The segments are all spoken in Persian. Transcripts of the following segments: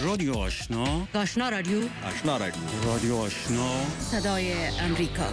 رادیو آشنا، آشنا رادیو، آشنا رادیو، رادیو آشنا، صدای امریکا.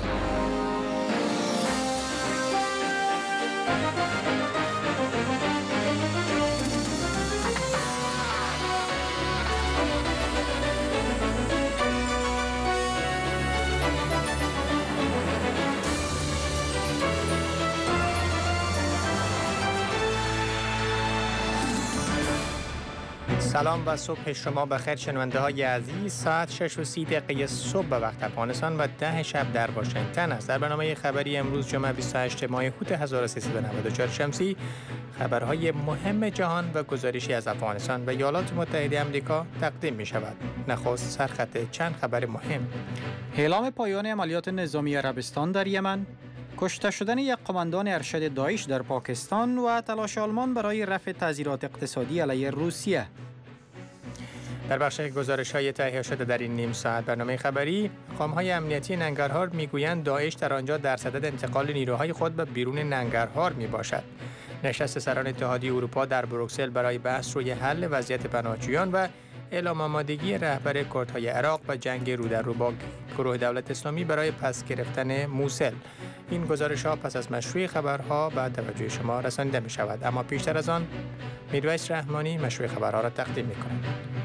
سلام و صبح شما بخیر شنونده های عزیز. ساعت 6:30 صبح به وقت افغانستان و 10 شب در واشنگتن است. در برنامه خبری امروز جمعه 28 ماه اوت 1394 شمسی خبرهای مهم جهان و گزارشی از افغانستان و ایالات متحده آمریکا تقدیم می شود. نخست سرخط چند خبر مهم. اعلام پایان عملیات نظامی عربستان در یمن، کشته شدن یک قماندان ارشد داعش در پاکستان و تلاش آلمان برای رفع تعزیرات اقتصادی علیه روسیه. در بخش گزارش‌های تهیه شده در این نیم ساعت برنامه خبری، مقام‌های امنیتی ننگرهار میگویند داعش در آنجا در صدد انتقال نیروهای خود به بیرون ننگرهار میباشد. نشست سران اتحادیه اروپا در بروکسل برای بحث روی حل وضعیت پناهجویان و اعلام آمادگی رهبر کردهای عراق و جنگ رو در رو با گروه دولت اسلامی برای پس گرفتن موصل. این گزارش‌ها پس از مشروع خبرها به توجه شما رسانیده می‌شود. اما پیشتر از آن میرویس رحمانی مشروع خبرها را تقدیم می‌کند.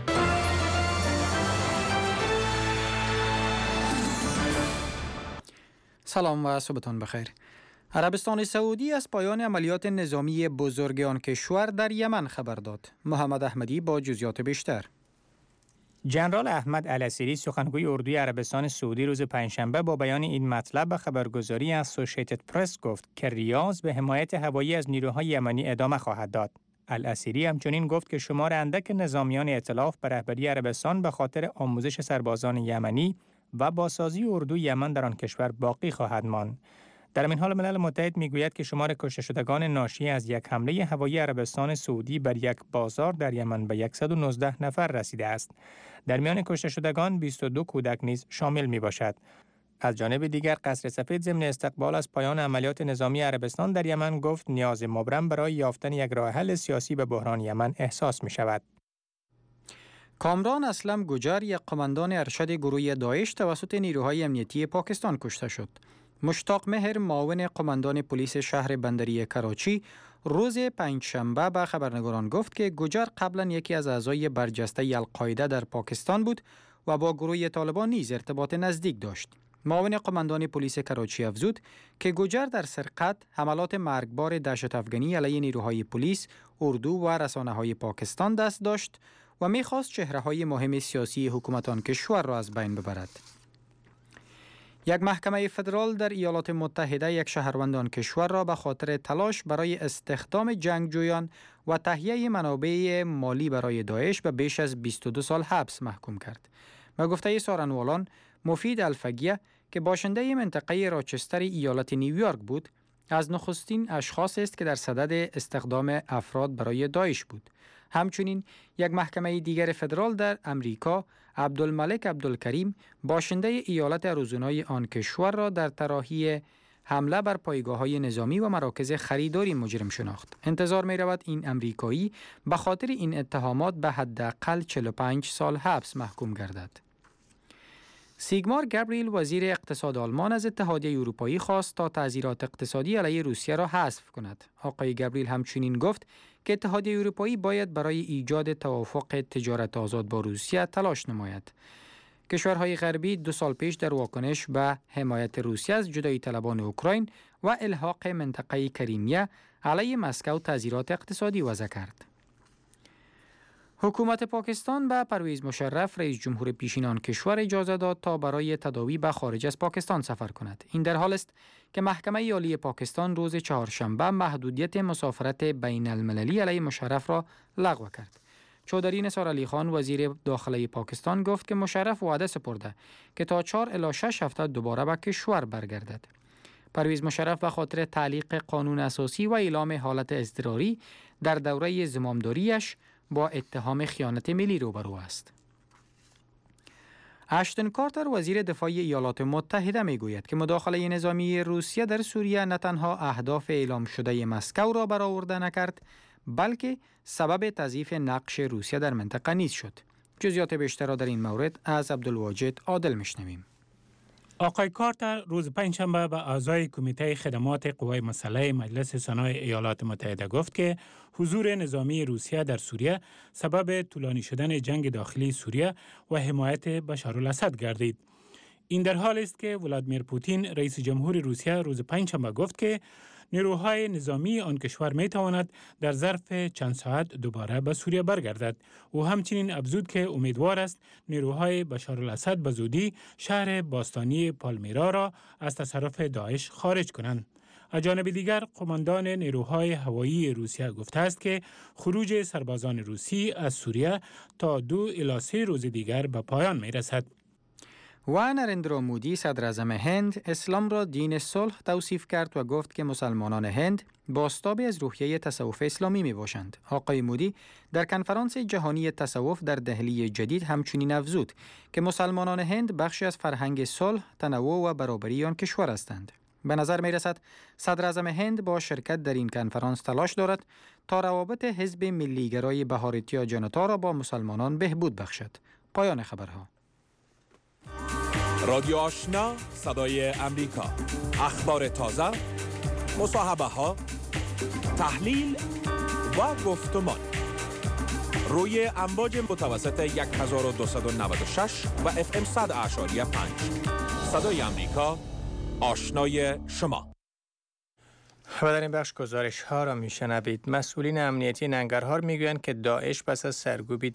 سلام و صبحتان بخیر. عربستان سعودی از پایان عملیات نظامی بزرگ آن کشور در یمن خبر داد. محمد احمدی با جزئیات بیشتر. جنرال احمد العسیری سخنگوی اردوی عربستان سعودی روز پنجشنبه با بیان این مطلب به خبرگزاری اسوسییتد پرس گفت که ریاض به حمایت هوایی از نیروهای یمنی ادامه خواهد داد. العسیری همچنین گفت که شمار اندک نظامیان ائتلاف به رهبری عربستان به خاطر آموزش سربازان یمنی و بازسازی اردوی یمن در آن کشور باقی خواهد ماند. در این حال ملل متحد میگوید که شمار کشته شدگان ناشی از یک حمله هوایی عربستان سعودی بر یک بازار در یمن به 119 نفر رسیده است. در میان کشته شدگان 22 کودک نیز شامل می باشد. از جانب دیگر قصر سفید ضمن استقبال از پایان عملیات نظامی عربستان در یمن گفت نیاز مبرم برای یافتن یک راه حل سیاسی به بحران یمن احساس می شود. کامران اسلم گجر، یک قماندان ارشد گروه داعش توسط نیروهای امنیتی پاکستان کشته شد. مشتاق مهر، معاون قماندان پلیس شهر بندری کراچی، روز پنجشنبه به خبرنگاران گفت که گجر قبلا یکی از اعضای برجسته القاعده در پاکستان بود و با گروه طالبان نیز ارتباط نزدیک داشت. معاون قماندان پلیس کراچی افزود که گجر در سرقت، حملات مرگبار دهشت افغانی علیه نیروهای پلیس، اردو و رسانه‌های پاکستان دست داشت و می‌خواست چهره‌های مهم سیاسی حکومت آن کشور را از بین ببرد. یک محکمه فدرال در ایالات متحده یک شهروند آن کشور را به خاطر تلاش برای استخدام جنگجویان و تهیه منابع مالی برای داعش به بیش از 22 سال حبس محکوم کرد. به گفته سارنوالان، مفید الفگیه که باشنده منطقه راچستر ایالت نیویورک بود، از نخستین اشخاص است که در صدد استخدام افراد برای داعش بود. همچنین یک محکمه دیگر فدرال در امریکا، عبدالملک عبدالکریم، باشنده ایالت اریزونای آن کشور را در طراحی حمله بر پایگاه‌های نظامی و مراکز خریداری مجرم شناخت. انتظار می‌رود این امریکایی به خاطر این اتهامات به حداقل 45 سال حبس محکوم گردد. سیگمار گابریل، وزیر اقتصاد آلمان، از اتحادیه اروپایی خواست تا تعزیرات اقتصادی علیه روسیه را حذف کند. آقای گابریل همچنین گفت که اتحادیه اروپایی باید برای ایجاد توافق تجارت آزاد با روسیه تلاش نماید. کشورهای غربی 2 سال پیش در واکنش به حمایت روسیه از جدایی طلبان اوکراین و الحاق منطقه کریمیا علیه مسکو تعزیرات اقتصادی وضع کرد. حکومت پاکستان به پرویز مشرف، رئیس جمهور پیشین آن کشور، اجازه داد تا برای تداوی به خارج از پاکستان سفر کند. این در حال است که محکمه عالی پاکستان روز چهارشنبه محدودیت مسافرت بین المللی علیه مشرف را لغو کرد. چودری نثار علی خان، وزیر داخلی پاکستان، گفت که مشرف وعده سپرده که تا 4 الی 6 هفته دوباره به کشور برگردد. پرویز مشرف به خاطر تعلیق قانون اساسی و اعلام حالت اضطراری در دوره زمامداریش با اتهام خیانت ملی روبرو است. اشتن کارتر، وزیر دفاع ایالات متحده، میگوید که مداخله نظامی روسیه در سوریه نه تنها اهداف اعلام شده مسکو را برآورده نکرد، بلکه سبب تضعیف نقش روسیه در منطقه نیز شد. جزئیات بیشتر را در این مورد از عبدالواجد عادل میشنویم. آقای کارتر روز پنجشنبه به اعضای کمیته خدمات قوای مسلح مجلس سنای ایالات متحده گفت که حضور نظامی روسیه در سوریه سبب طولانی شدن جنگ داخلی سوریه و حمایت بشارالاسد گردید. این در حالی است که ولادیمیر پوتین رئیس جمهور روسیه روز پنجشنبه گفت که نیروهای نظامی آن کشور می تواند در ظرف چند ساعت دوباره به سوریه برگردد. او همچنین افزود که امیدوار است نیروهای بشارالاسد به زودی شهر باستانی پالمیرا را از تصرف داعش خارج کنند. از جانب دیگر قماندان نیروهای هوایی روسیه گفته است که خروج سربازان روسی از سوریه تا 2 الی 3 روز دیگر به پایان می رسد. و نریندرا مودی صدر اعظم هند اسلام را دین صلح توصیف کرد و گفت که مسلمانان هند بازتابی از روحیه تصوف اسلامی می باشند. آقای مودی در کنفرانس جهانی تصوف در دهلی جدید همچنین افزود که مسلمانان هند بخشی از فرهنگ صلح، تنوع و برابری آن کشور هستند. به نظر می رسد صدر اعظم هند با شرکت در این کنفرانس تلاش دارد تا روابط حزب ملیگرای بهارتیا جنتا را با مسلمانان بهبود بخشد. پایان خبرها. رادیو آشنا صدای امریکا، اخبار تازه، مصاحبه ها، تحلیل و گفتمان روی امواج متوسط 1296 و FM 100.5 صدای امریکا، آشنای شما. و در این بخش گزارش ها را میشنوید. مسئولین امنیتی ننگرهار میگویند که داعش پس از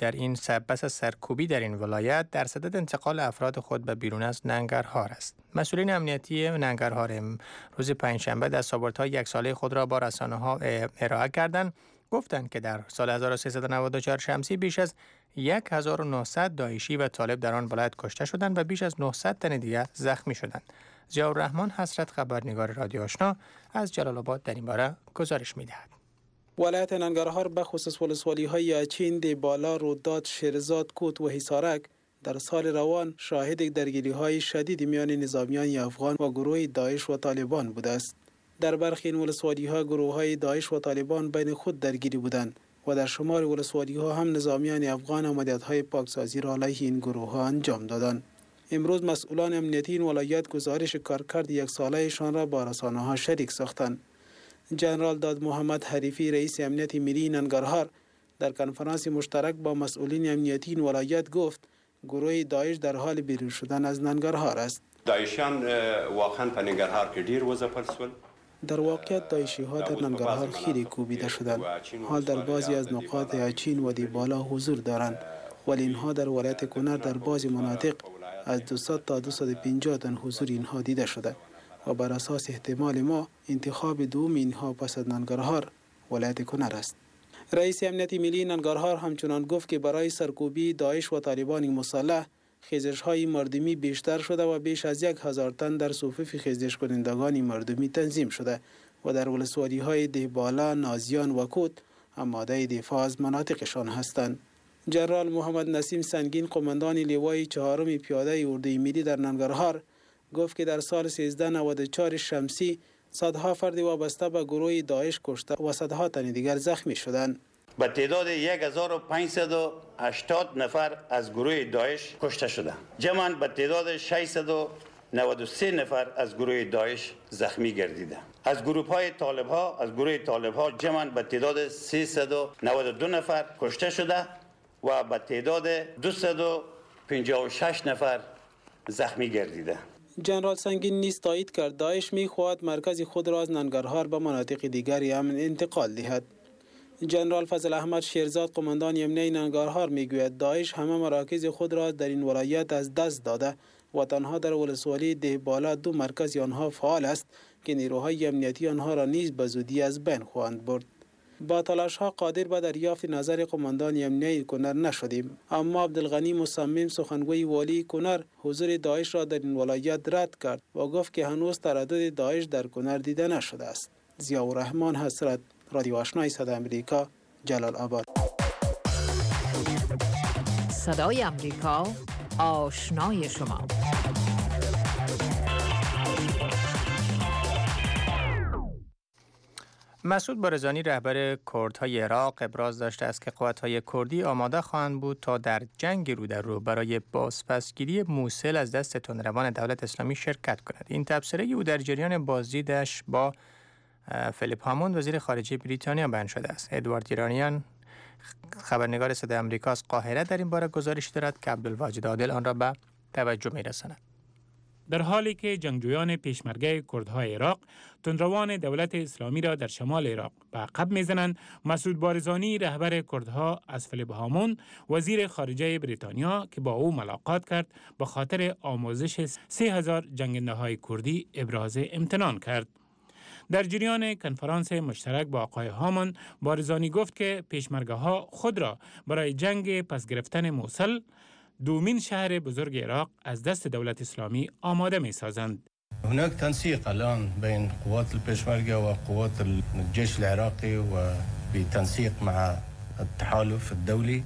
سرکوبی در این ولایت در صدد انتقال افراد خود به بیرون از ننگرهار است. مسئولین امنیتی ننگرهار روز پنجشنبه دستاوردهای یک ساله خود را با رسانه‌ها ارائه کردند. گفتند که در سال 1394 شمسی بیش از 1900 داعشی و طالب در آن ولایت کشته شدند و بیش از 900 تن دیگر زخمی شدند. ضیاءالرحمن حسرت خبرنگار رادیو آشنا از جلال آباد در این باره گزارش می‌دهد. ولایت ننگرهار به خصوص ولسوالی‌های اچین، دیبالا، روداد، شیرزاد، کوت و حصارک در سال روان شاهد درگیری‌های شدید میان نظامیان افغان و گروه داعش و طالبان بوده است. در برخی این ولسوالی‌ها گروه‌های داعش و طالبان بین خود درگیری بودند و در شمار ولسوالی‌ها هم نظامیان افغان عملیات‌های پاکسازی را علیه این گروه‌ها انجام دادند. امروز مسئولان امنیتی این ولایت گزارش کارکرد یک ساله‌شان را با رسانه‌ها شریک ساختند. جنرال داد محمد حریفی رئیس امنیت ملی ننگرهار در کنفرانس مشترک با مسئولین امنیتی این ولایت گفت گروه داعش در حال بیرون شدن از ننگرهار است. داعشیان واقعا په ننګرهار کې ډیر وځپل سول. در واقعیت داعشی‌ها در ننگرهار خیلی کوبیده شدند. حال در بعضی از نقاط اچین و دیبالا حضور دارند، ولی اینها در ولایت کنر در بعضی مناطق از 200 تا 250 تن حضور اینها دیده شده و بر اساس احتمال ما انتخاب دوم اینها پس از ننگرهار ولایت کنر است. رئیس امنیت ملی ننگرهار همچنان گفت که برای سرکوبی داعش و طالبان مسلح خیزش‌های مردمی بیشتر شده و بیش از 1000 تن در صفوف خیزش کنندگان مردمی تنظیم شده و در ولسوالی‌های دیبالا، نازیان و کوت آماده دفاع از مناطقشان هستند. جنرال محمد نسیم سنگین قماندان لوای 4 پیاده اردوی ملی در ننگرهار گفت که در سال 1394 شمسی صدها فرد وابسته به گروه داعش کشته و صدها تن دیگر زخمی شدند. به تعداد 1580 نفر از گروه داعش کشته شده. جمعاً به تعداد 693 نفر از گروه داعش زخمی گردیده. از گروه طالب‌ها جمعاً به تعداد 392 نفر کشته شده و به تعداد 256 نفر زخمی گردیده. جنرال سنگین نیز تایید کرد داعش می‌خواهد مرکز خود را از ننگرهار به مناطق دیگری امن انتقال دهد. جنرال فضل احمد شیرزاد قماندان امنیتی ننگرهار میگوید داعش همه مراکز خود را در این ولایت از دست داده و تنها در ولسوالی دهبالا 2 مرکز آنها فعال است که نیروهای امنیتی آنها را نیز به زودی از بین خواهند برد. با تلاش‌ها قادر به دریافت نظر قماندان امنیتی کنر نشدیم، اما عبدالغنی مصمم سخنگوی والی کنر حضور داعش را در این ولایت رد کرد و گفت که هنوز تردد داعش در کنر دیده نشده است. ضیاءالرحمن حسرت، رادیو آشنای صدای امریکا، جلال آباد. صدای امریکا، آشنای شما. مسعود بارزانی رهبر کردهای عراق ابراز داشته است که قوت‌های کردی آماده خواهند بود تا در جنگ رو در رو برای بازپسگیری موصل از دست تندروان دولت اسلامی شرکت کند. این تبصره او در جریان بازدیدش با فیلیپ هاموند وزیر خارجه بریتانیا بیان شده است. ادوارد ایرانیان خبرنگار صدای آمریکا از قاهره در این باره گزارش دارد که عبدالواجد عادل آن را به توجه می‌رساند. در حالی که جنگجویان پیشمرگه کردهای عراق تندروان دولت اسلامی را در شمال عراق به عقب می‌زنند، مسعود بارزانی رهبر کردها از فیلیپ هاموند وزیر خارجه بریتانیا که با او ملاقات کرد به خاطر آموزش 3000 جنگنده‌های کردی ابراز امتنان کرد. در جریان کنفرانس مشترک با آقای هاموند، بارزانی گفت که پیشمرگه‌ها خود را برای جنگ پس گرفتن موصل، دومین شهر بزرگ عراق، از دست دولت اسلامی آماده می‌سازند. هناك تنسيق الآن بين قوات البيشمركة وقوات الجيش العراقي وبتنسيق مع التحالف الدولي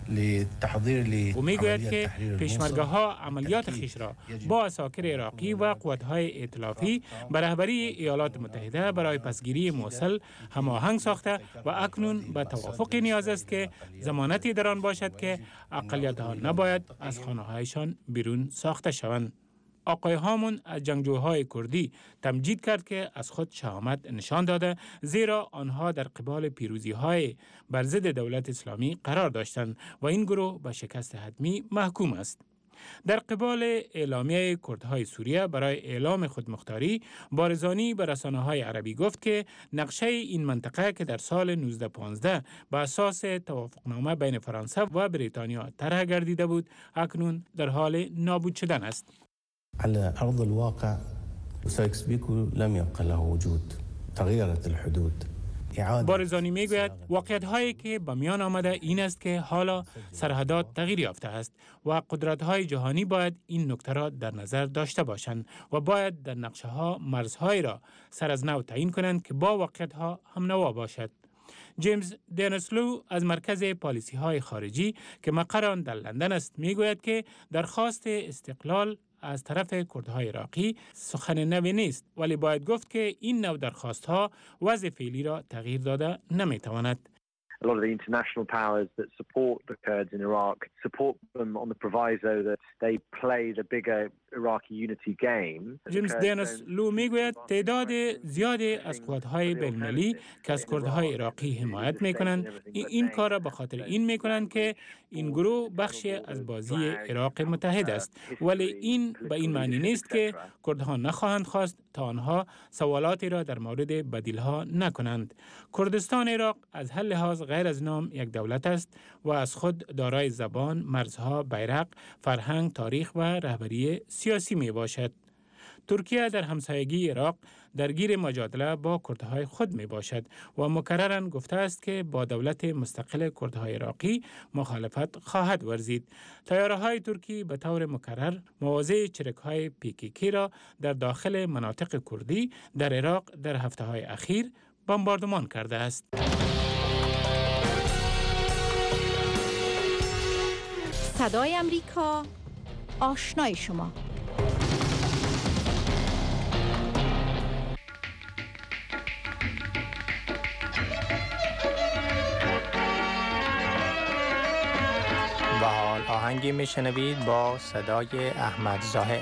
او میگوید که پیشمرگه‌ها عملیات خویش را با عساکر عراقی و قوات‌های ائتلافی به رهبری ایالات متحده برای پسگیری موصل هماهنگ ساخته و اکنون به توافق نیاز است که ضمانتی در آن باشد که اقلیت‌ها نباید از خانه‌هایشان بیرون ساخته شوند. آقای هاموند از جنگجوهای کردی تمجید کرد که از خود شهامت نشان داده، زیرا آنها در قبال پیروزی‌های بر ضد دولت اسلامی قرار داشتند و این گروه به شکست حتمی محکوم است. در قبال اعلامیه کردهای سوریه برای اعلام خودمختاری، بارزانی به رسانه‌های عربی گفت که نقشه این منطقه که در سال 1915 به اساس توافقنامه بین فرانسه و بریتانیا طرح گردیده بود، اکنون در حال نابود شدن است. على أرض الواقع سايكس-بيكو لم يبقى له وجود. تغيرت الحدود. بارزانی میگوید واقعیت هایی که به میان آمده این است که حالا سرحدات تغییر یافته است و قدرت های جهانی باید این نکته را در نظر داشته باشند و باید در نقشه ها مرزهایی را سر از نو تعیین کنند که با واقعیت ها هم نوا باشد. جیمز دینسلو از مرکز پالیسی های خارجی که مقر آن در لندن است میگوید که درخواست استقلال از طرف کردهای عراقی سخن نوی نیست، ولی باید گفت که این نوع درخواست‌ها وضع فعلی را تغییر داده نمی‌تواند. A lot of the international powers that support the Kurds in Iraq support them on the proviso that they play the bigger Iraqi unity game. جیمز دینس لو میگوید تعداد زیادی از قوت‌های بین‌المللی که از کردهای عراقی حمایت می‌کنند این کار را به خاطر این می‌کنند که این گروه بخشی از بازی عراق متحد است، ولی این به این معنی نیست که کردها نخواهند خواست تا آنها سوالاتی را در مورد بدیل‌ها نکنند. کردستان عراق از هر لحاظ غیر از نام یک دولت است و از خود دارای زبان، مرزها، بیرق، فرهنگ، تاریخ و رهبری سیاسی می باشد. ترکیه در همسایگی عراق درگیر مجادله با کردهای خود می باشد و مکرراً گفته است که با دولت مستقل کردهای عراقی مخالفت خواهد ورزید. طیاره‌های ترکی به طور مکرر مواضع چرک‌های PKK را در داخل مناطق کردی در عراق در هفته‌های اخیر بمباردمان کرده است. صدای امریکا، آشنای شما. و حال آهنگی میشنوید با صدای احمد ظاهر.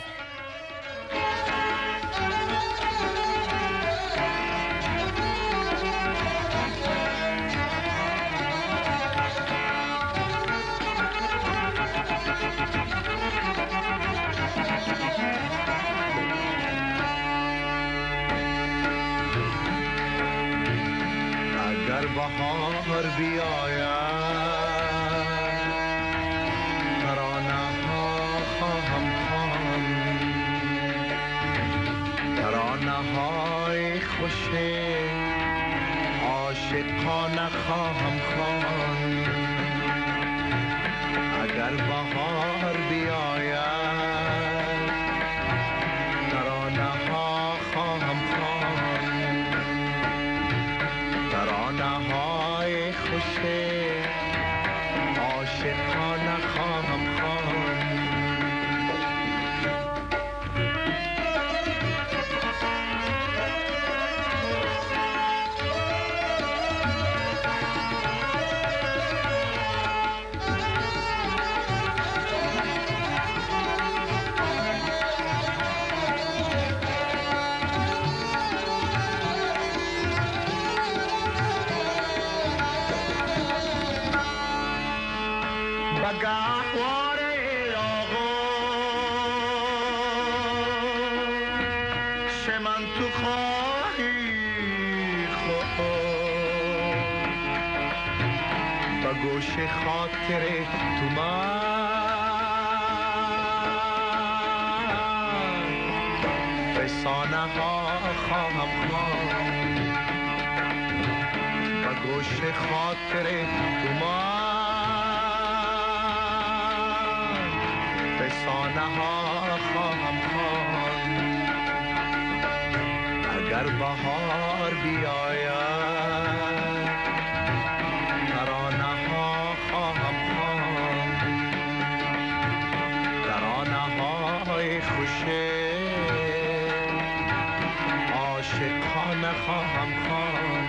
اگر بهار بیاید ترانه ها خواهم خواند، ترانه های خوش عاشقانه خواهم خواند. اگر بهار بیاید ترانه ها خواهم خواند، ترانه های خوش عاشقانه خواهم خواند. و گهوار آقا شمن تو خواهی خود و گوش خاطر تو من فسانه ها خواهم خواند و گوش خاطر تو من فسانه ها خواهم خواند اگر بهار بیاید ترانه ها خواهم خواند ترانه های خوش عاشقانه خواهم خواند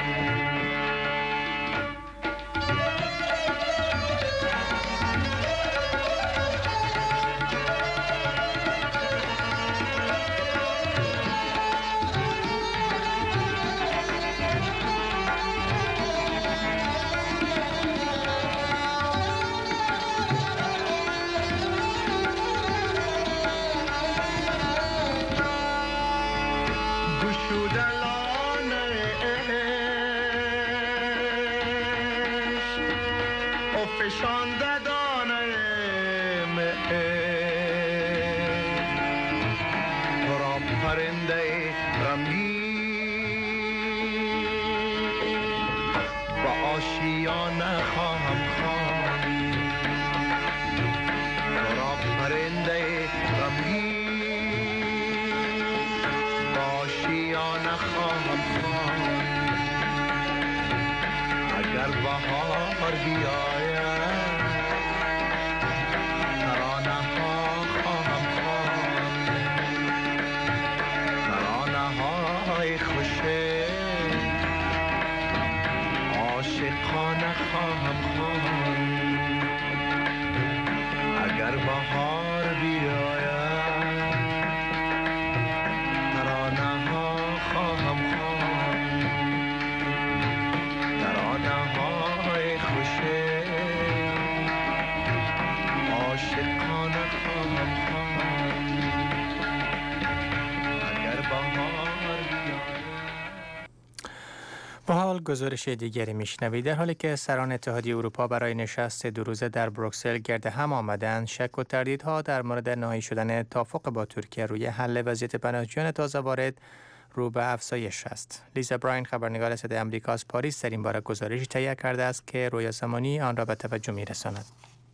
با حال گزارش دیگری میشنوید. در حالی که سران اتحادیه اروپا برای نشست 2 روزه در بروکسل گرد هم آمدند، شک و تردیدها در مورد نهایی شدن توافق با ترکیه روی حل وضعیت پناهجویان تازه وارد رو به افزایش است. لیزا براین خبرنگار صدای آمریکا از پاریس در این باره گزارشی تهیه کرده است که رویا زمانی آن را به توجه می‌رساند.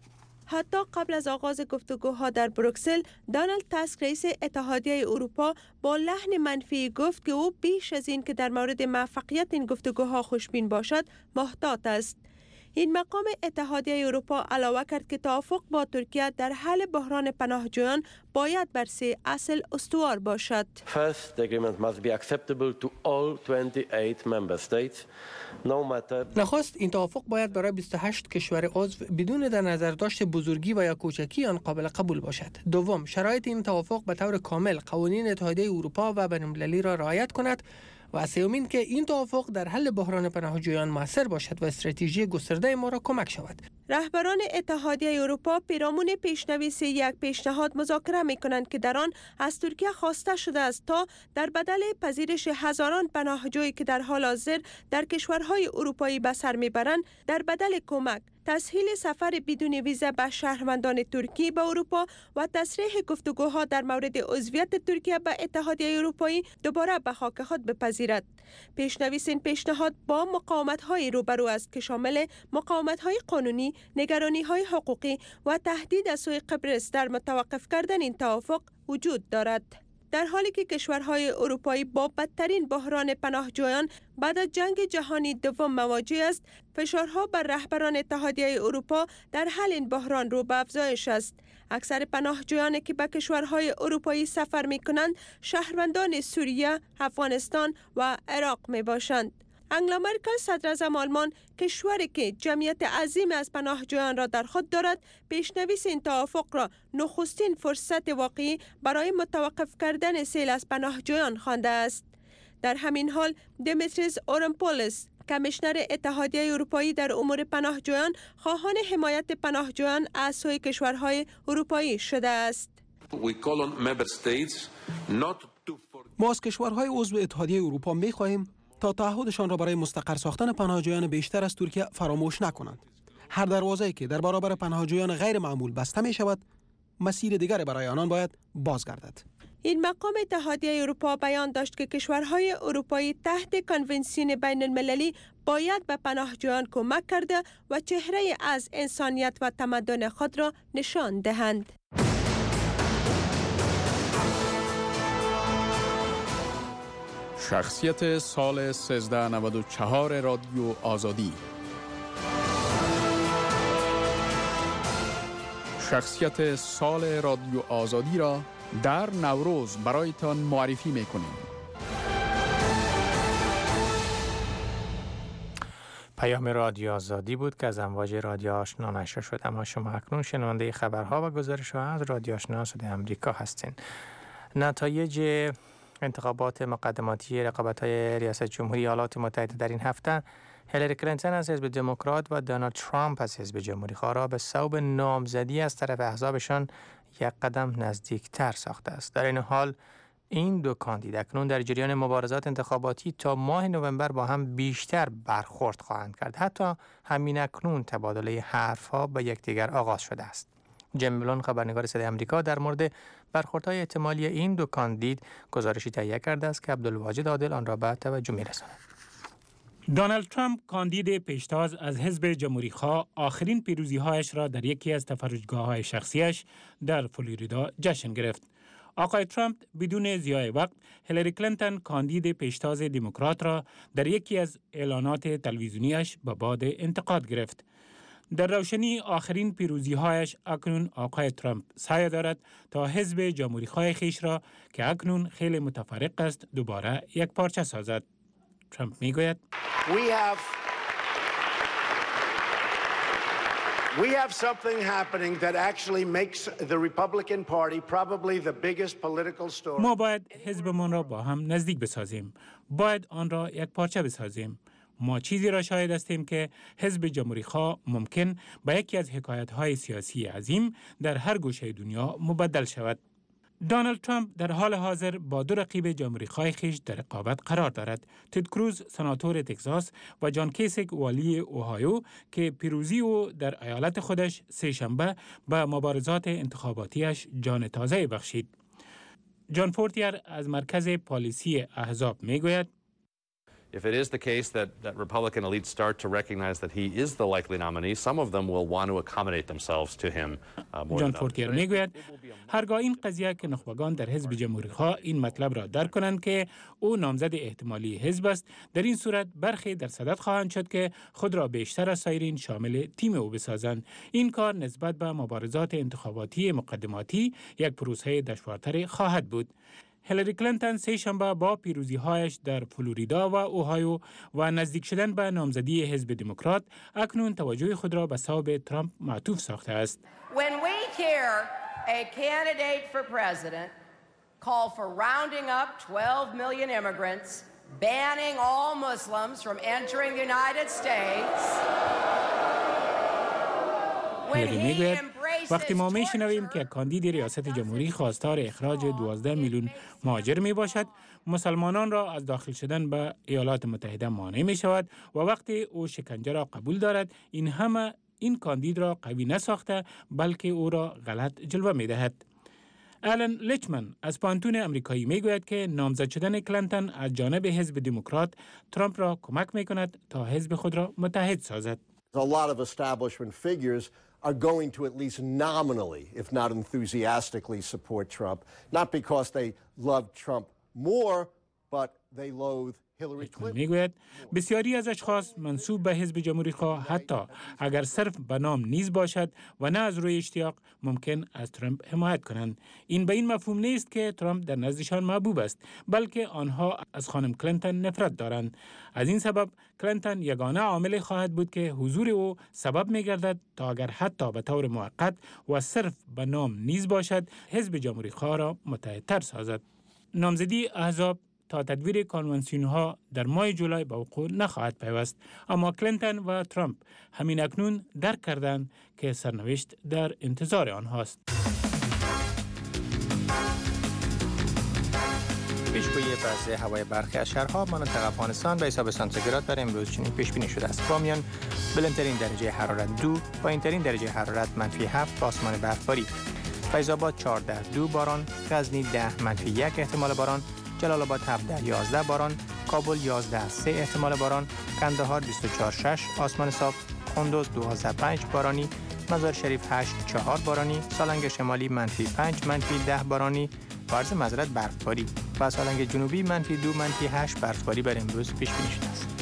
حتی قبل از آغاز گفتگوها در بروکسل، دونالد تاسک رئیس اتحادیه اروپا با لحن منفی گفت که او بیش از این که در مورد موفقیت این گفتگوها خوشبین باشد، محتاط است. این مقام اتحادیه اروپا علاوه کرد که توافق با ترکیه در حل بحران پناهجویان باید بر 3 اصل استوار باشد. First, the agreement must be acceptable to all 28 member states, no matter. نخست این توافق باید برای 28 کشور عضو بدون در نظر داشت بزرگی و یا کوچکی آن قابل قبول باشد. دوم، شرایط این توافق به طور کامل قوانین اتحادیه اروپا و بین‌المللی را رعایت کند و سومین که این توافق در حل بحران پناهجویان موثر باشد و استراتژی گسترده ما را کمک شود. رهبران اتحادیه اروپا پیرامون پیشنویس یک پیشنهاد مذاکره می‌کنند که در آن از ترکیه خواسته شده است تا در بدل پذیرش هزاران پناهجویی که در حال حاضر در کشورهای اروپایی به سر میبرند، در بدل کمک تسهیل سفر بدون ویزا به شهروندان ترکی به اروپا و تصریح گفتگوها در مورد عضویت ترکیه به اتحادیه اروپایی دوباره به خاک خود بپذیرد. پیشنویس این پیشنهاد با مقاومت‌های روبرو است که شامل مقاومت‌های قانونی، نگرانی‌های حقوقی و تهدید از سوی قبرس در متوقف کردن این توافق وجود دارد. در حالی که کشورهای اروپایی با بدترین بحران پناهجویان بعد از جنگ جهانی دوم مواجه است، فشارها بر رهبران اتحادیه اروپا در حل این بحران رو به افزایش است. اکثر پناهجویانی که به کشورهای اروپایی سفر می‌کنند، شهروندان سوریه، افغانستان و عراق می‌باشند. انگلا مرکل صدراعظم آلمان، کشوری که جمعیت عظیم از پناهجویان را در خود دارد، پیشنویس این توافق را نخستین فرصت واقعی برای متوقف کردن سیل از پناهجویان خوانده است. در همین حال، دیمیتریس اورمپولس، کمیشنر اتحادیه اروپایی در امور پناهجویان خواهان حمایت پناهجویان از سوی کشورهای اروپایی شده است. ما از کشورهای عضو اتحادیه اروپا می‌خواهیم تا تعهدشان را برای مستقر ساختن پناهجویان بیشتر از ترکیه فراموش نکنند. هر دروازه‌ای که در برابر پناهجویان غیر معمول بسته می شود، مسیر دیگری برای آنان باید بازگردد. این مقام اتحادیه اروپا بیان داشت که کشورهای اروپایی تحت کنونسیون بین المللی باید به پناهجویان کمک کرده و چهره از انسانیت و تمدن خود را نشان دهند. شخصیت سال 1394 رادیو آزادی. شخصیت سال رادیو آزادی را در نوروز برایتان معرفی می‌کنیم. پیام رادیو آزادی بود که از امواج رادیو آشنا نشر شد. اما شما اکنون شنونده خبرها و گزارش‌ها از رادیو آشنا صدای آمریکا هستین. نتایج انتخابات مقدماتی رقابت‌های ریاست جمهوری ایالات متحده در این هفته هیلاری کلینتون از حزب دموکرات و دونالد ترامپ از حزب جمهوری‌خواه را به صوب نامزدی از طرف احزابشان یک قدم نزدیکتر ساخته است. در این حال این دو کاندید اکنون در جریان مبارزات انتخاباتی تا ماه نوامبر با هم بیشتر برخورد خواهند کرد. حتی همین اکنون تبادله حرف‌ها با یکدیگر آغاز شده است. جیم ملون خبرنگار صدای آمریکا در مورد برخوردهای احتمالی این دو کاندید گزارشی تهیه کرده است که عبدالواجد عادل آن را به توجه می‌رساند. دونالد ترامپ کاندید پیشتاز از حزب جمهوری‌خواه آخرین پیروزی‌هایش را در یکی از تفرجگاه‌های شخصیش در فلوریدا جشن گرفت. آقای ترامپ بدون ضیاع وقت هیلاری کلینتون کاندید پیشتاز دموکرات را در یکی از اعلانات تلویزیونیش به باد انتقاد گرفت. در روشنی آخرین پیروزی‌هایش اکنون آقای ترامپ سعی دارد تا حزب جمهوری‌خواه خیش را که اکنون خیلی متفرق است دوباره یک پارچه سازد. ترامپ میگوید We have something happening that actually makes the Republican Party probably the biggest political story. ما باید حزبمان را با هم نزدیک بسازیم. باید آن را یک پارچه بسازیم. ما چیزی را شاهد هستیم که حزب جمهوری‌خواه ممکن به یکی از حکایت‌های سیاسی عظیم در هر گوشه دنیا مبدل شود. دونالد ترامپ در حال حاضر با دو رقیب جمهوری‌خواه خویش در رقابت قرار دارد. تد کروز سناتور تگزاس و جان کیسیک والی اوهایو که پیروزی او در ایالت خودش سه‌شنبه به مبارزات انتخاباتیش جان تازه بخشید. جان فورتیر از مرکز پالیسی احزاب میگوید If it is the case that Republican elites start to recognize that he is the likely nominee, some of them will want to accommodate themselves to him more جان than فورتیر others. میگوید هرگاه این قضیه که نخبگان در حزب جمهوری‌خواه این مطلب را درک کنند که او نامزد احتمالی حزب است، در این صورت برخی در صدد خواهند شد که خود را بیشتر از سایرین شامل تیم او بسازند. این کار نسبت به مبارزات انتخاباتی مقدماتی یک پروسه دشوارتر خواهد بود. هیلاری کلینتون سه‌شنبه با پیروزی‌هایش در فلوریدا و اوهایو و نزدیک شدن به نامزدی حزب دموکرات اکنون توجه خود را به صوب ترامپ معطوف ساخته است. When we hear a candidate for president call for rounding up 12 million immigrants, banning all Muslims from entering the United States, وقتی ما میشنویم که کاندید ریاست جمهوری خواستار اخراج 12 میلیون مهاجر می باشد، مسلمانان را از داخل شدن به ایالات متحده مانع می شود و وقتی او شکنجه را قبول دارد، این همه این کاندید را قوی نساخته بلکه او را غلط جلوه می دهد. آلن لیچمن از پانتون امریکایی می گوید که نامزد شدن کلینتون از جانب حزب دموکرات ترامپ را کمک می کند تا حزب خود را متحد سازد. A lot of establishment figures are going to at least nominally, if not enthusiastically, support Trump, not because they love Trump more, but they loathe Hillary Clinton. میگوید بسیاری از اشخاص منسوب به حزب جمهوری‌خواه حتی اگر صرف به نام نیز باشد و نه از روی اشتیاق ممکن از ترامپ حمایت کنند. این به این مفهوم نیست که ترامپ در نزدشان محبوب است، بلکه آنها از خانم کلینتون نفرت دارند. از این سبب کلینتون یگانه عامل خواهد بود که حضور او سبب می‌گردد تا اگر حتی به طور موقت و صرف به نام نیز باشد حزب جمهوری‌خواه را متحدتر سازد. نامزدی احزاب تا تدویر کانونسیون‌ها در ماه جولای به وقوع نخواهد پیوست. اما کلینتون و ترامپ همین اکنون درک کردند که سرنوشت در انتظار آنهاست. پیشگویی وضع هوای برخی از شهرها مانند افغانستان به حساب سانتیگراد برای امروز چنین پیش بینی شده است. بامیان بلندترین درجه حرارت 2، پایینترین درجه حرارت -7 آسمان برفباری. فیض آباد 14 2 باران، غزنی 10 -1 احتمال باران، جلال آباد 17 11 باران، کابل 11 3 احتمال باران، قندهار 24 6 آسمان صاف، کندوز 12 5 بارانی، مزار شریف 8 4 بارانی، سالنگ شمالی -5 -10 بارانی و عرض معذرت برفباری و سالنگ جنوبی -2 -8 برفباری بر امروز پیش بینی شده است.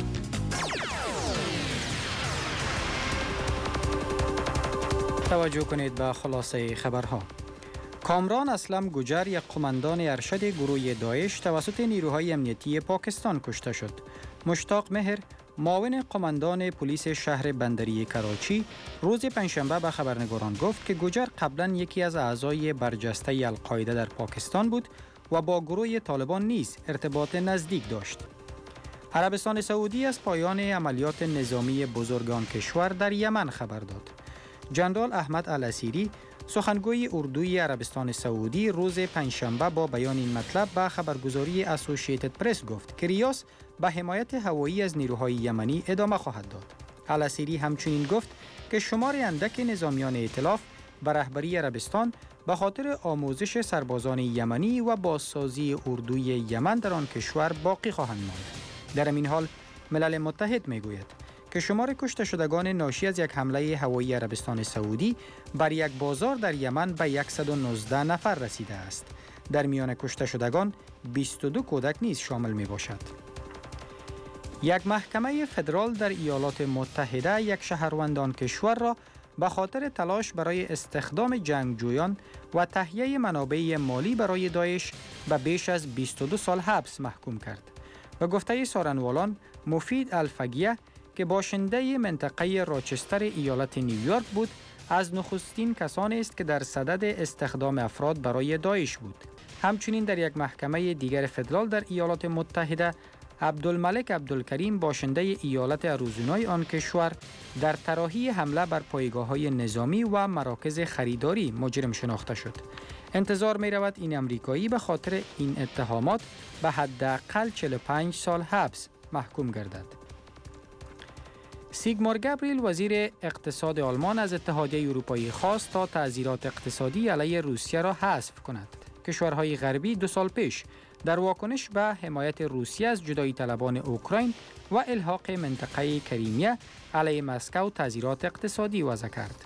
توجه کنید به خلاصه خبرها. کامران اسلم گوجر، یک قماندان ارشد گروه داعش، توسط نیروهای امنیتی پاکستان کشته شد. مشتاق مهر، معاون قماندان پلیس شهر بندری کراچی، روز پنجشنبه به خبرنگاران گفت که گوجر قبلا یکی از اعضای برجسته القاعده در پاکستان بود و با گروه طالبان نیز ارتباط نزدیک داشت. عربستان سعودی از پایان عملیات نظامی بزرگان کشور در یمن خبر داد. جنرال احمد الاسیری، سخنگوی اردوی عربستان سعودی، روز پنجشنبه با بیان این مطلب به خبرگزاری اسوسییتد پرس گفت که ریاض به حمایت هوایی از نیروهای یمنی ادامه خواهد داد. الاسیری همچنین گفت که شمار اندک نظامیان ائتلاف به رهبری عربستان به خاطر آموزش سربازان یمنی و بازسازی اردوی یمن در آن کشور باقی خواهند ماند. در این حال ملل متحد میگوید که شمار کشته شدگان ناشی از یک حمله هوایی عربستان سعودی بر یک بازار در یمن به 119 نفر رسیده است. در میان کشته شدگان 22 کودک نیز شامل می باشد. یک محکمه فدرال در ایالات متحده یک شهروند آن کشور را به خاطر تلاش برای استخدام جنگجویان و تهیه منابع مالی برای داعش به بیش از 22 سال حبس محکوم کرد. به گفته سارنوالان، مفید الفگیه که باشنده منطقه راچستر ایالت نیویورک بود، از نخستین کسانی است که در صدد استخدام افراد برای داعش بود. همچنین در یک محکمه دیگر فدرال در ایالات متحده، عبدالملک عبدالکریم باشنده ایالت اریزونای آن کشور در طراحی حمله بر پایگاه‌های نظامی و مراکز خریداری مجرم شناخته شد. انتظار می رود این امریکایی به خاطر این اتهامات به حداقل 45 سال حبس محکوم گردد. سیگمار گابریل، وزیر اقتصاد آلمان، از اتحادیه اروپایی خواست تا تعزیرات اقتصادی علیه روسیه را حذف کند. کشورهای غربی 2 سال پیش در واکنش به حمایت روسیه از جدایی طلبان اوکراین و الحاق منطقه کریمیا علیه مسکو تعزیرات اقتصادی وضع کرد.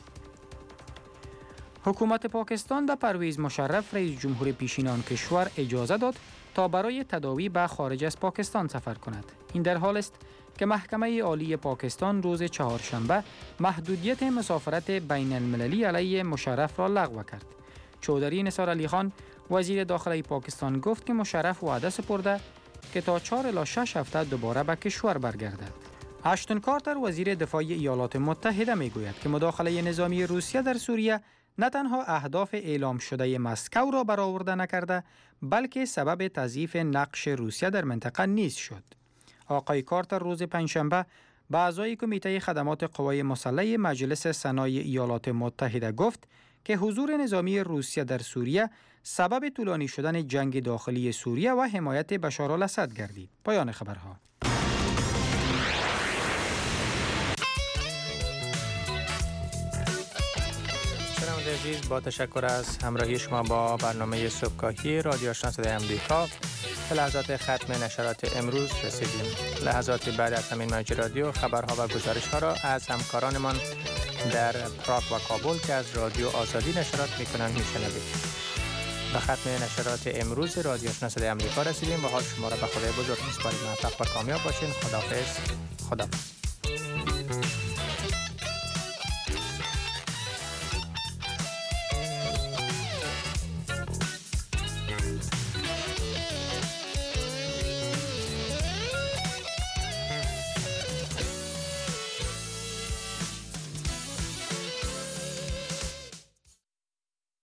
حکومت پاکستان به پرویز مشرف، رئیس جمهور پیشین آن کشور، اجازه داد تا برای تداوی به خارج از پاکستان سفر کند. این در حال است که محکمه عالی پاکستان روز چهارشنبه محدودیت مسافرت بین المللی علیه مشرف را لغو کرد. چودری نثار علی خان، وزیر داخلی پاکستان، گفت که مشرف وعده سپرده که تا 4 الی 6 هفته دوباره به کشور برگردد. اشتون کارتر، وزیر دفاع ایالات متحده، میگوید که مداخله نظامی روسیه در سوریه نه تنها اهداف اعلام شده مسکو را برآورده نکرده، بلکه سبب تضعیف نقش روسیه در منطقه نیز شد. آقای کارتر روز پنجشنبه به اعضای کمیته خدمات قوای مسلح مجلس سنای ایالات متحده گفت که حضور نظامی روسیه در سوریه سبب طولانی شدن جنگ داخلی سوریه و حمایت بشارالاسد گردید. پایان خبرها. عزیز، با تشکر از همراهی شما با برنامه صبحگاهی رادیو آشنا صدای امریکا، به لحظات ختم نشرات امروز رسیدیم. لحظات بعد از همین موج رادیو خبرها و گزارش‌ها را از همکارانمان در پراگ و کابل که از رادیو آزادی نشرات می‌کنند میشنوید. به ختم نشرات امروز رادیو آشنا صدای امریکا رسیدیم و حال شما را به خدای بزرگ می‌سپاریم. موفق و کامیاب باشین. خداحافظ.